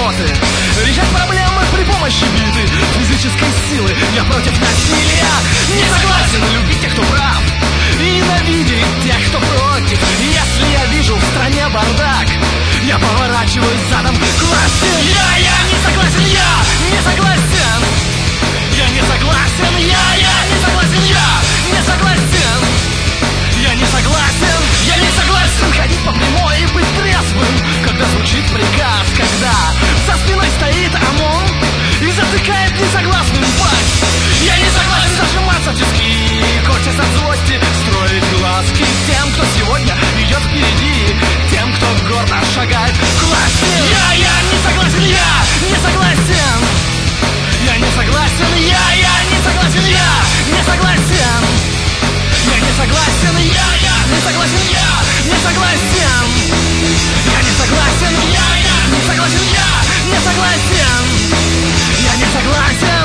работы, решать проблемы при помощи биты, физической силы. Я против насилия, не согласен любить тех, кто прав, и ненавидеть тех, кто против. Если я вижу в стране бардак, я поворачиваюсь задом к власти. Я не согласен, я не согласен. Я не согласен, я не согласен, я не согласен. Я не согласен, я не согласен ходить по прямой и быть трезвым, когда звучит приказ, когда за спиной стоит ОМОН и затыкает несогласным пасть. Я не согласен зажиматься в тиски, корчась от злости, строить глазки тем, кто сегодня идет впереди, тем, кто гордо шагает к власти. Я не согласен, я не согласен. Я не согласен, я не согласен, я не согласен. Я не согласен, я не согласен, я не согласен. Я не согласен, я не согласен, я не согласен. Я не согласен.